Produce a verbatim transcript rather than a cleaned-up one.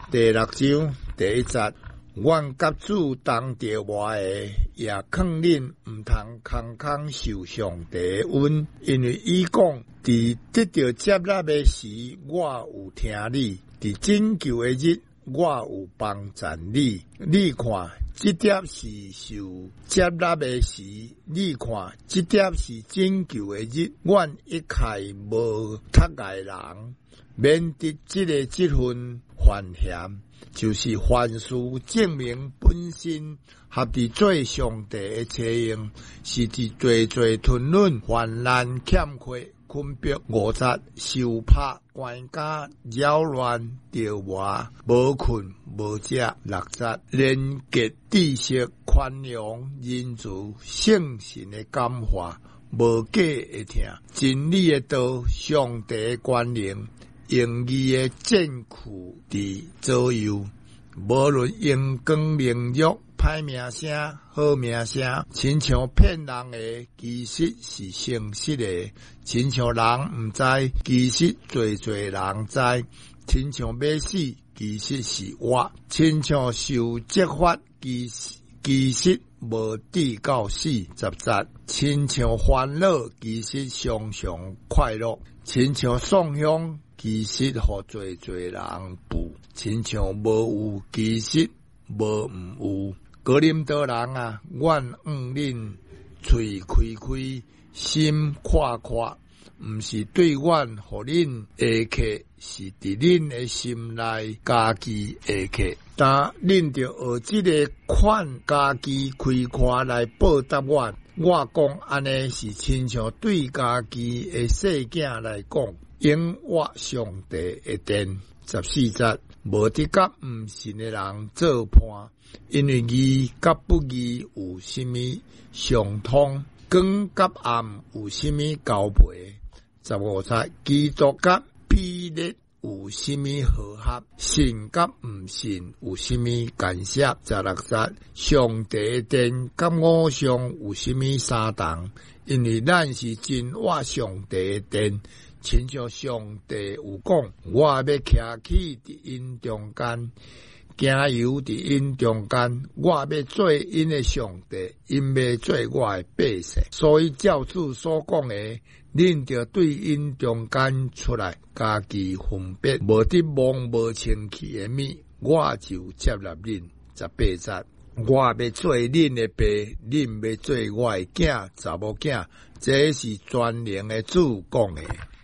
第六章第一节，阮甲主同着我的，也劝恁毋通空空受上帝的恩，因为伊讲，伫得到接纳的时，我有听你；伫拯救的日，我有帮赞你。你看，这点是受接纳的时，你看，这点是拯救的日。阮一概无ทัก爱人，免得这个这份犯嫌，就是凡事证明本身合伫做上帝的采用，是伫最最吞论患难欠缺。困逼误杀受拍关家扰乱着我无困无食六节连结知识宽容仁慈圣神的感化无假的听真理的道上帝的关联用义的艰苦伫左右无论阳光明月歹名声好名声亲像骗人的其实是诚实的亲像人毋知其实侪侪人知亲像要死其实是活亲像受责罚其实其实无抵到死十节亲像烦恼其实常常快乐亲像丧香其实互侪侪人怖亲像无有其实无毋有哥林多人啊，阮愿恁喙开开，心看看，毋是对阮互恁下客，是伫恁的心内家己下客。但恁着学即个款家己开看来报答阮。我讲安尼是亲像对家己的细囝来讲，永活上帝的殿。十四节，无得甲毋信的人做伴。因为义甲不义有什么相通？光甲暗有什么交陪？十五节，基督甲比列有什么和合？信甲毋信有什么干涉？十六节，上帝殿甲偶像有什么相同？因为咱是真活上帝殿。亲像上帝有讲，我要徛起伫因中间。行游伫因中间，我要做因的上帝，因要做我的百姓。所以教主所讲的，恁着对因中间出来，家己分别，无得妄无清气的物，我就接纳恁。十八节，我要做恁的爸，恁要做我的囝查某囝，这是全能的主讲的。